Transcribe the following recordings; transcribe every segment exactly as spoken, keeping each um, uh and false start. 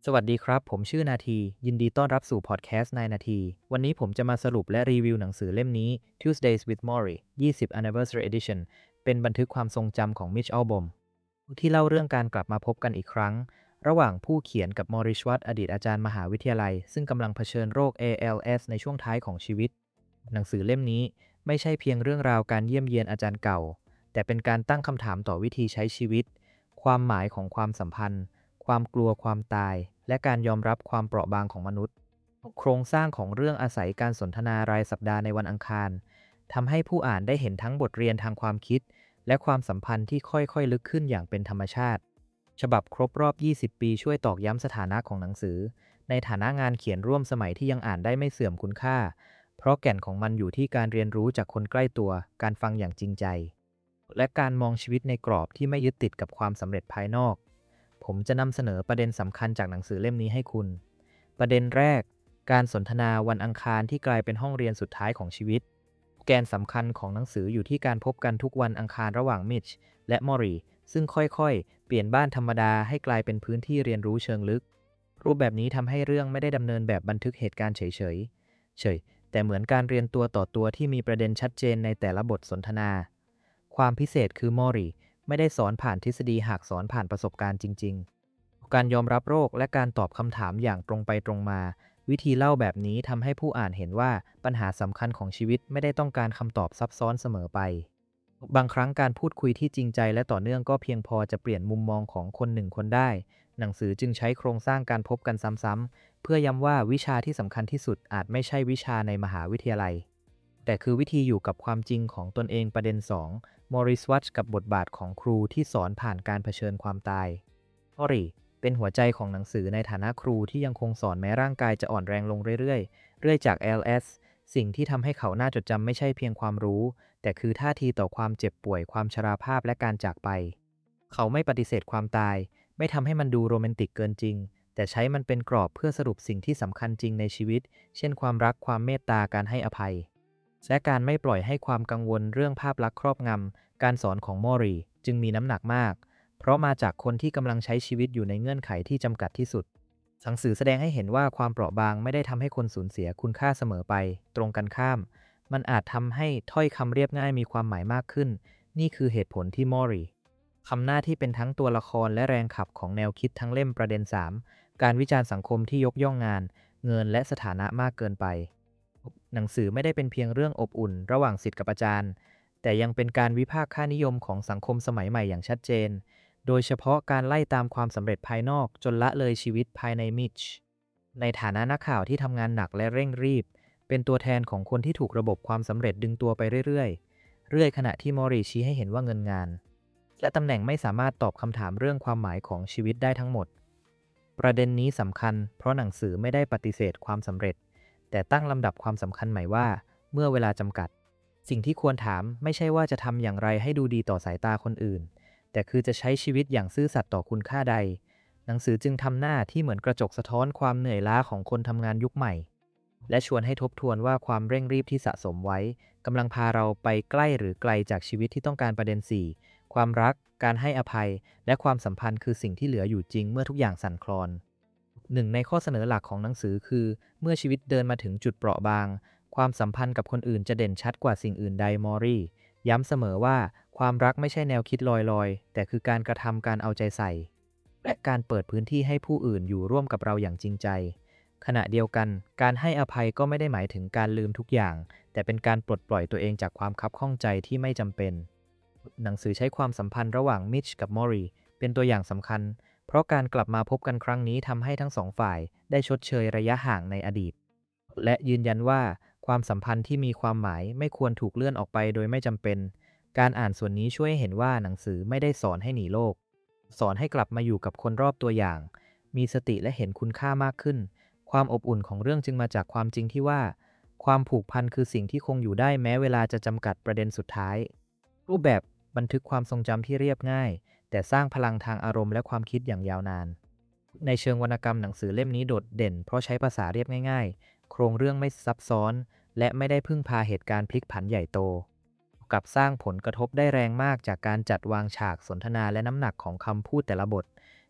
สวัสดีครับผมชื่อนาทียินดีต้อนรับสู่พอดแคสต์นายนาทีวันนี้ผมจะมาสรุปและรีวิวหนังสือเล่มนี้ Tuesdays with Morrie ยี่สิบ Anniversary Edition เป็นบันทึกความทรงจำของ Mitch Albom ที่เล่าเรื่องการกลับมาพบกันอีกครั้งระหว่างผู้เขียนกับมอริชวัตอดีตอาจารย์มหาวิทยาลัยซึ่งกำลังเผชิญโรค เอ แอล เอส ในช่วงท้ายของชีวิตหนังสือเล่มนี้ไม่ใช่เพียงเรื่องราวการเยี่ยมเยียนอาจารย์เก่าแต่เป็นการตั้งคำถามต่อวิธีใช้ชีวิตความหมายของความสัมพันธ์ความกลัวความตายและการยอมรับความเปราะบางของมนุษย์โครงสร้างของเรื่องอาศัยการสนทนารายสัปดาห์ในวันอังคารทำให้ผู้อ่านได้เห็นทั้งบทเรียนทางความคิดและความสัมพันธ์ที่ค่อยๆลึกขึ้นอย่างเป็นธรรมชาติฉบับครบรอบยี่สิบปีช่วยตอกย้ำสถานะของหนังสือในฐานะงานเขียนร่วมสมัยที่ยังอ่านได้ไม่เสื่อมคุณค่าเพราะแก่นของมันอยู่ที่การเรียนรู้จากคนใกล้ตัวการฟังอย่างจริงใจและการมองชีวิตในกรอบที่ไม่ยึดติดกับความสำเร็จภายนอกผมจะนำเสนอประเด็นสำคัญจากหนังสือเล่มนี้ให้คุณประเด็นแรกการสนทนาวันอังคารที่กลายเป็นห้องเรียนสุดท้ายของชีวิตแกนสำคัญของหนังสืออยู่ที่การพบกันทุกวันอังคารระหว่างมิชและมอรีซึ่งค่อยๆเปลี่ยนบ้านธรรมดาให้กลายเป็นพื้นที่เรียนรู้เชิงลึกรูปแบบนี้ทำให้เรื่องไม่ได้ดำเนินแบบบันทึกเหตุการณ์เฉยๆเฉยแต่เหมือนการเรียนตัวต่อตัวที่มีประเด็นชัดเจนในแต่ละบทสนทนาความพิเศษคือมอรีไม่ได้สอนผ่านทฤษฎีหากสอนผ่านประสบการณ์จริงๆการยอมรับโรคและการตอบคำถามอย่างตรงไปตรงมาวิธีเล่าแบบนี้ทำให้ผู้อ่านเห็นว่าปัญหาสำคัญของชีวิตไม่ได้ต้องการคำตอบซับซ้อนเสมอไปบางครั้งการพูดคุยที่จริงใจและต่อเนื่องก็เพียงพอจะเปลี่ยนมุมมองของคนหนึ่งคนได้หนังสือจึงใช้โครงสร้างการพบกันซ้ำๆเพื่อย้ำว่าวิชาที่สำคัญที่สุดอาจไม่ใช่วิชาในมหาวิทยาลัยแต่คือวิธีอยู่กับความจริงของตนเองประเด็นสองมอริสวัตกับบทบาทของครูที่สอนผ่านการเผชิญความตายมอรีเป็นหัวใจของหนังสือในฐานะครูที่ยังคงสอนแม้ร่างกายจะอ่อนแรงลงเรื่อยๆเรื่อยจาก แอล เอส สิ่งที่ทำให้เขาน่าจดจำไม่ใช่เพียงความรู้แต่คือท่าทีต่อความเจ็บป่วยความชราภาพและการจากไปเขาไม่ปฏิเสธความตายไม่ทำให้มันดูโรแมนติกเกินจริงแต่ใช้มันเป็นกรอบเพื่อสรุปสิ่งที่สำคัญจริงในชีวิตเช่นความรักความเมตตาการให้อภัยและการไม่ปล่อยให้ความกังวลเรื่องภาพลักษณ์ครอบงำการสอนของมอรีจึงมีน้ำหนักมากเพราะมาจากคนที่กำลังใช้ชีวิตอยู่ในเงื่อนไขที่จำกัดที่สุดหนังสือแสดงให้เห็นว่าความเปราะบางไม่ได้ทำให้คนสูญเสียคุณค่าเสมอไปตรงกันข้ามมันอาจทำให้ถ้อยคำเรียบง่ายมีความหมายมากขึ้นนี่คือเหตุผลที่มอรีทำหน้าที่เป็นทั้งตัวละครและแรงขับของแนวคิดทั้งเล่มประเด็นสามการวิจารณ์สังคมที่ยกย่องงานเงินและสถานะมากเกินไปหนังสือไม่ได้เป็นเพียงเรื่องอบอุ่นระหว่างศิษย์กับอาจารย์แต่ยังเป็นการวิพากษ์ค่านิยมของสังคมสมัยใหม่อย่างชัดเจนโดยเฉพาะการไล่ตามความสำเร็จภายนอกจนละเลยชีวิตภายในมิชในฐานะนักข่าวที่ทำงานหนักและเร่งรีบเป็นตัวแทนของคนที่ถูกระบบความสำเร็จดึงตัวไปเรื่อยๆเรื่อยขณะที่มอริชี้ให้เห็นว่าเงินงานและตำแหน่งไม่สามารถตอบคำถามเรื่องความหมายของชีวิตได้ทั้งหมดประเด็นนี้สำคัญเพราะหนังสือไม่ได้ปฏิเสธความสำเร็จแต่ตั้งลำดับความสำคัญใหม่ว่าเมื่อเวลาจำกัดสิ่งที่ควรถามไม่ใช่ว่าจะทำอย่างไรให้ดูดีต่อสายตาคนอื่นแต่คือจะใช้ชีวิตอย่างซื่อสัตย์ต่อคุณค่าใดหนังสือจึงทำหน้าที่เหมือนกระจกสะท้อนความเหนื่อยล้าของคนทำงานยุคใหม่และชวนให้ทบทวนว่าความเร่งรีบที่สะสมไว้กำลังพาเราไปใกล้หรือไกลจากชีวิตที่ต้องการประเด็นสี่ความรักการให้อภัยและความสัมพันธ์คือสิ่งที่เหลืออยู่จริงเมื่อทุกอย่างสั่นคลอนหนึ่งในข้อเสนอหลักของหนังสือคือเมื่อชีวิตเดินมาถึงจุดเปราะบางความสัมพันธ์กับคนอื่นจะเด่นชัดกว่าสิ่งอื่นใดมอรีย้ำเสมอว่าความรักไม่ใช่แนวคิดลอยๆแต่คือการกระทำการเอาใจใส่และการเปิดพื้นที่ให้ผู้อื่นอยู่ร่วมกับเราอย่างจริงใจขณะเดียวกันการให้อภัยก็ไม่ได้หมายถึงการลืมทุกอย่างแต่เป็นการปลดปล่อยตัวเองจากความคับข้องใจที่ไม่จำเป็นหนังสือใช้ความสัมพันธ์ระหว่างมิชกับมอรีเป็นตัวอย่างสำคัญเพราะการกลับมาพบกันครั้งนี้ทำให้ทั้งสองฝ่ายได้ชดเชยระยะห่างในอดีตและยืนยันว่าความสัมพันธ์ที่มีความหมายไม่ควรถูกเลื่อนออกไปโดยไม่จำเป็นการอ่านส่วนนี้ช่วยให้เห็นว่าหนังสือไม่ได้สอนให้หนีโลกสอนให้กลับมาอยู่กับคนรอบตัวอย่างมีสติและเห็นคุณค่ามากขึ้นความอบอุ่นของเรื่องจึงมาจากความจริงที่ว่าความผูกพันคือสิ่งที่คงอยู่ได้แม้เวลาจะจำกัดประเด็นสุดท้ายรูปแบบบันทึกความทรงจำที่เรียบง่ายแต่สร้างพลังทางอารมณ์และความคิดอย่างยาวนานในเชิงวรรณกรรมหนังสือเล่มนี้โดดเด่นเพราะใช้ภาษาเรียบง่ายๆโครงเรื่องไม่ซับซ้อนและไม่ได้พึ่งพาเหตุการณ์พลิกผันใหญ่โตกับสร้างผลกระทบได้แรงมากจากการจัดวางฉากสนทนาและน้ำหนักของคำพูดแต่ละบท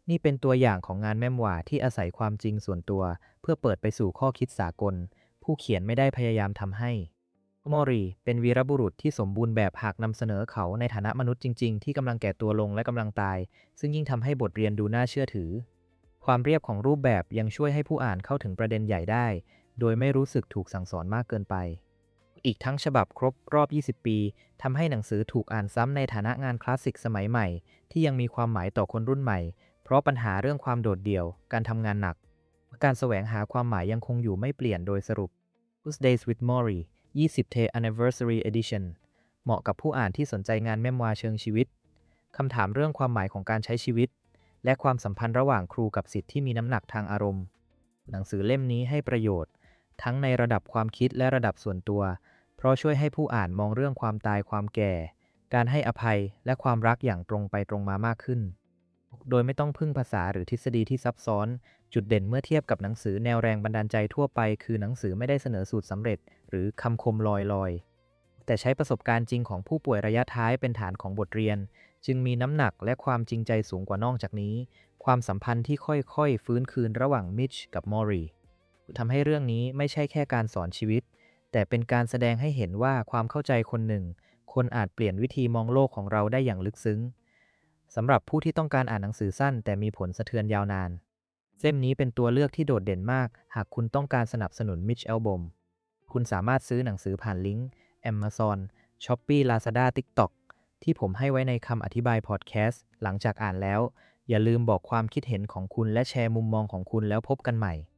นี่เป็นตัวอย่างของงานแม่มวาที่อาศัยความจริงส่วนตัวเพื่อเปิดไปสู่ข้อคิดสากลผู้เขียนไม่ได้พยายามทำให้มอรีเป็นวีรบุรุษที่สมบูรณ์แบบหากนำเสนอเขาในฐานะมนุษย์จริงๆที่กำลังแก่ตัวลงและกำลังตายซึ่งยิ่งทำให้บทเรียนดูน่าเชื่อถือความเรียบของรูปแบบยังช่วยให้ผู้อ่านเข้าถึงประเด็นใหญ่ได้โดยไม่รู้สึกถูกสั่งสอนมากเกินไปอีกทั้งฉบับครบรอบยี่สิบปีทำให้หนังสือถูกอ่านซ้ำในฐานะงานคลาสสิกสมัยใหม่ที่ยังมีความหมายต่อคนรุ่นใหม่เพราะปัญหาเรื่องความโดดเดี่ยวการทำงานหนักการแสวงหาความหมายยังคงอยู่ไม่เปลี่ยนโดยสรุป Tuesdays with Morrie ยี่สิบ เท Anniversary Edition เหมาะกับผู้อ่านที่สนใจงานเมมวาเชิงชีวิตคำถามเรื่องความหมายของการใช้ชีวิตและความสัมพันธ์ระหว่างครูกับศิษย์ที่มีน้ำหนักทางอารมณ์หนังสือเล่มนี้ให้ประโยชน์ทั้งในระดับความคิดและระดับส่วนตัวเพราะช่วยให้ผู้อ่านมองเรื่องความตายความแก่การให้อภัยและความรักอย่างตรงไปตรงมามากขึ้นโดยไม่ต้องพึ่งภาษาหรือทฤษฎีที่ซับซ้อนจุดเด่นเมื่อเทียบกับหนังสือแนวแรงบันดาลใจทั่วไปคือหนังสือไม่ได้เสนอสูตรสำเร็จหรือคำคมลอยๆแต่ใช้ประสบการณ์จริงของผู้ป่วยระยะท้ายเป็นฐานของบทเรียนจึงมีน้ำหนักและความจริงใจสูงกว่านอกจากนี้ความสัมพันธ์ที่ค่อยๆฟื้นคืนระหว่างมิชกับมอรีทำให้เรื่องนี้ไม่ใช่แค่การสอนชีวิตแต่เป็นการแสดงให้เห็นว่าความเข้าใจคนหนึ่งคนอาจเปลี่ยนวิธีมองโลกของเราได้อย่างลึกซึ้งสำหรับผู้ที่ต้องการอ่านหนังสือสั้นแต่มีผลสะเทือนยาวนานเล่มนี้เป็นตัวเลือกที่โดดเด่นมากหากคุณต้องการสนับสนุนมิช แอลบอมคุณสามารถซื้อหนังสือผ่านลิงก์ Amazon Shopee Lazada TikTok ที่ผมให้ไว้ในคำอธิบายพอดแคสต์หลังจากอ่านแล้วอย่าลืมบอกความคิดเห็นของคุณและแชร์มุมมองของคุณแล้วพบกันใหม่